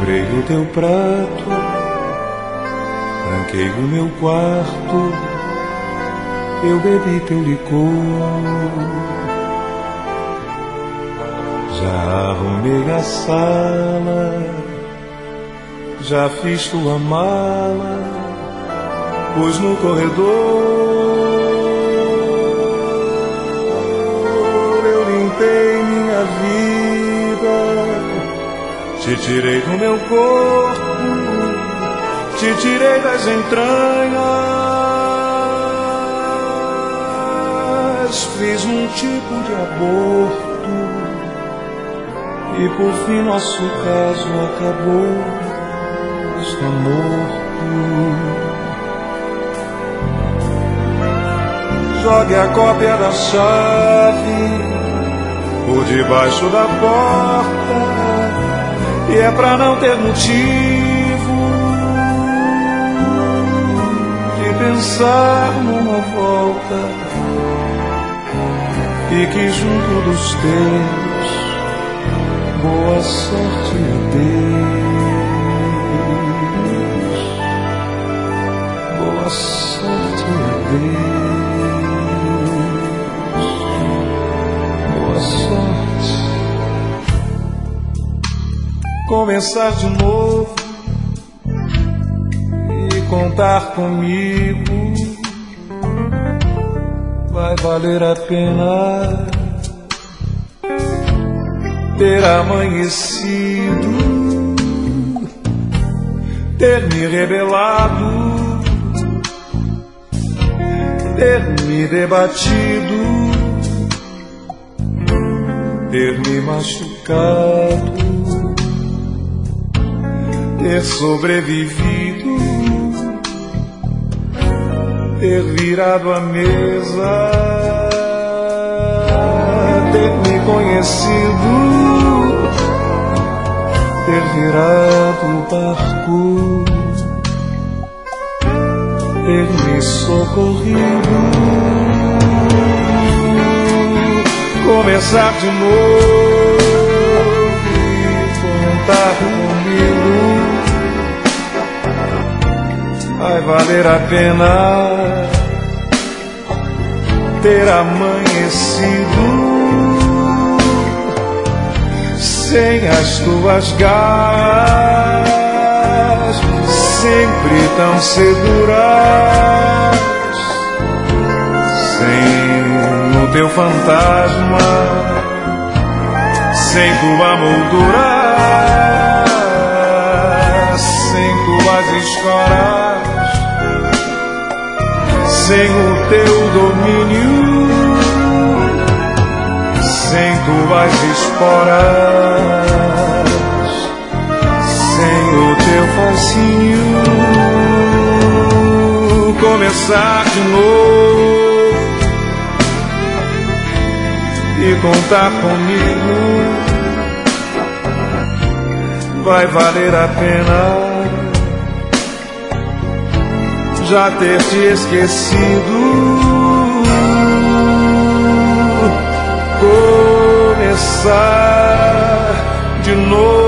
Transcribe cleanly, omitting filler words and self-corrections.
lembrei do teu prato, tranquei o meu quarto, eu bebi teu licor. Já arrumei a sala, já fiz tua mala, pus no corredor. Eu limpei minha vida, te tirei do meu corpo, te tirei das entranhas, fiz um tipo de aborto e por fim nosso caso acabou, está morto. Jogue a cópia da chave por debaixo da porta, e é pra não ter motivo de pensar numa volta. Fique junto dos teus, boa sorte, adeus. Boa sorte, adeus. Boa sorte. Começar de novo e contar comigo vai valer a pena. Ter amanhecido, ter me rebelado, ter me debatido, ter me machucado, ter sobrevivido, ter virado a mesa, ter me conhecido, ter virado o barco, ter me socorrido, começar de novo e contar comigo vai valer a pena. Ter amanhecido sem as tuas garras, sempre tão seguras, sem o teu fantasma, sem tua moldura, sem tuas esporas, sem o teu domínio, sem tuas esporas, sem o teu fascínio. Começar de novo e contar comigo vai valer a pena. Já ter te esquecido, começar de novo.